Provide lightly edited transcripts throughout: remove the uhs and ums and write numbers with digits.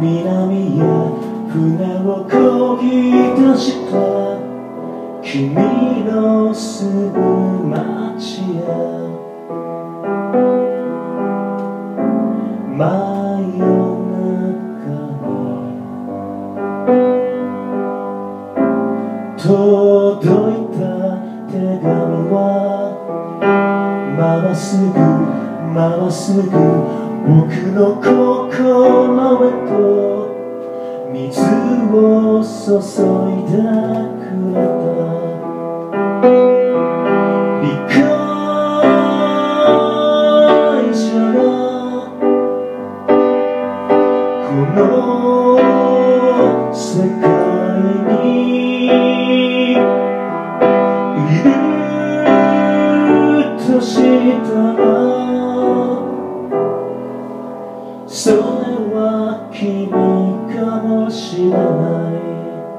南へ船を漕ぎ出した君の住む街へ真夜中に届いた手紙はまっすぐまっすぐ僕の心へと水を注いでくれた理解者がこの世界にいるとしたらそれは君かもしれない。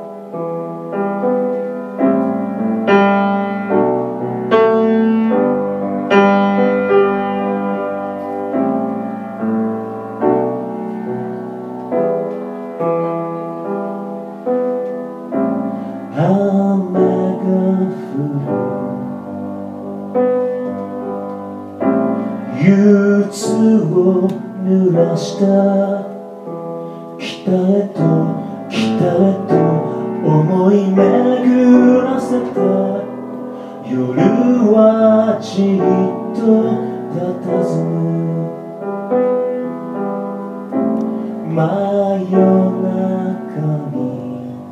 雨が降る憂鬱を濡らした北へと北へと思い巡らせた夜はじっと佇む真夜中に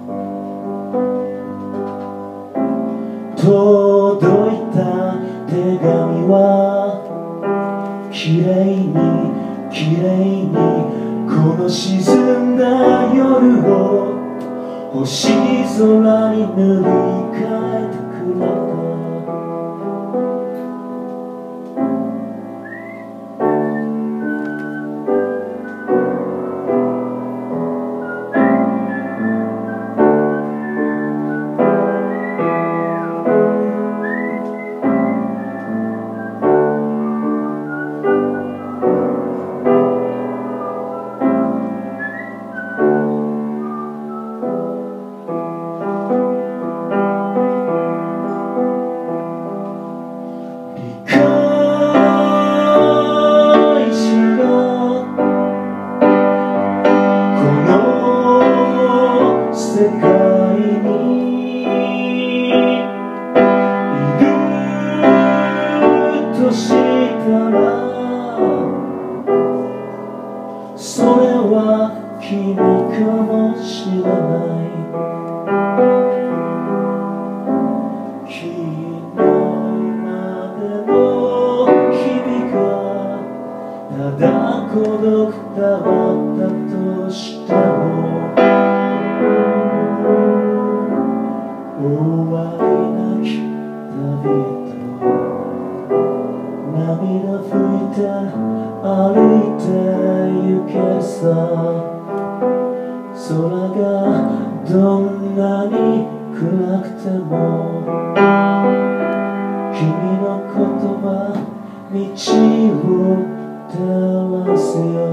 届いた手紙はきれいにきれいにこの沈んだ夜を星空に塗り替えてくれた世界にいるとしたらそれは君かもしれない昨日までの日々がただ孤独だったとしても終わりなき旅へと涙拭いて歩いて行けるさ空がどんなに暗くても君の言葉道を照らすよ